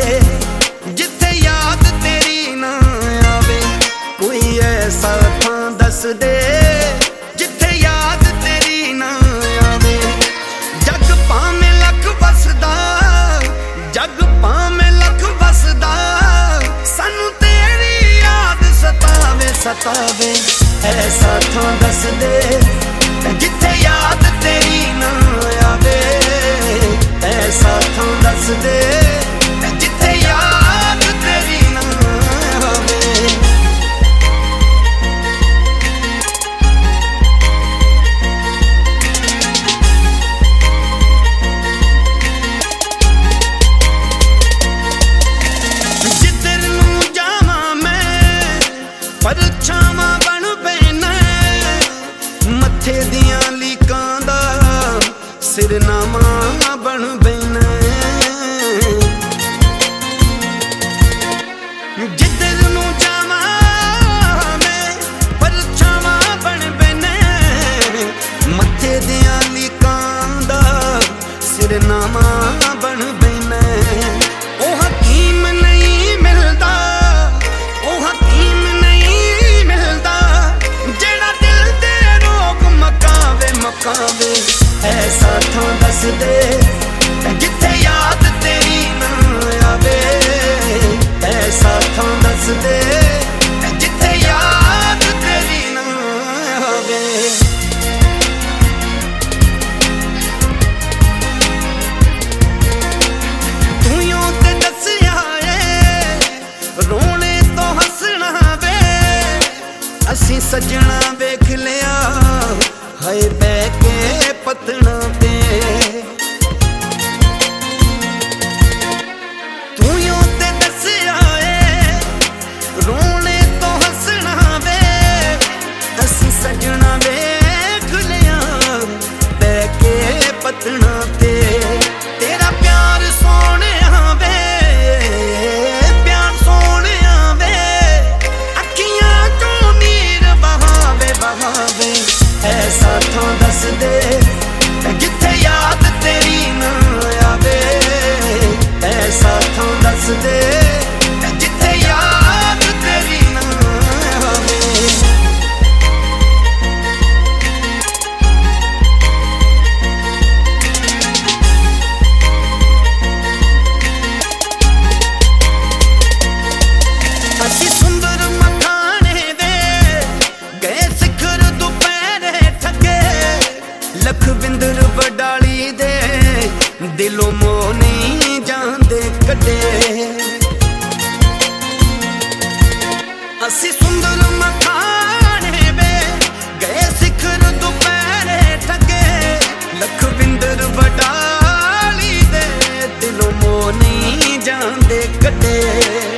जिथे याद तेरी ना आवे। कोई ऐसा थां दस दे जिथे याद तेरी ना आवे। जग भावें लख बसदा, जग भावें लख बसदा, सानू तेरी याद सतावे सतावे। ऐसा थां दस दे जिथे याद तेरी ना आवे। ऐसा थां दस दे जिथे याद तेरी ना आवे। जिधर नूं जावां मैं परछावां बन पैना। मत्थे दियां लीकां दा सिरनामा बन बैना। जिधर नूं जावां मैं परछावां बन बैना। मत्थे दियां लीकां दा सिरनामा बन बैना। ओ हकीम नहीं मिलदा, ओ हकीम नहीं मिलदा, जेड़ा दिल दे रोग मकावे मकावे। ऐसा थां दस दे जिथे याद तेरी ना आवे। ऐसा थां दस दे जिथे याद तेरी ना आवे। तूं ते दसिया रोने तो हसना वे। असी सजना वेख लिया हाय बह के पतना पे। तू ते दसिया रोने तो हसना वे। असी सजना वेख लिया बह के पतना पे। तेरा प्यार सोने वे, प्यार सोने वे, अखियां चों नीर बहावे बहावे। ऐसा थां दस दे जिथे याद तेरी ना आवे। ऐसा थां दस दे जिथे याद तेरी ना आवे। असी सुंदर मखाने दे गए सिखर दुपहरे ठगे। लखविंदर वडाली दे दिलों मोह नहीं जांदे कटे। असी सुंदर मखाने वे गए सिखर दुपहरे ठगे। लखविंदर वडाली दे दिलों मोह नहीं जांदे कटे।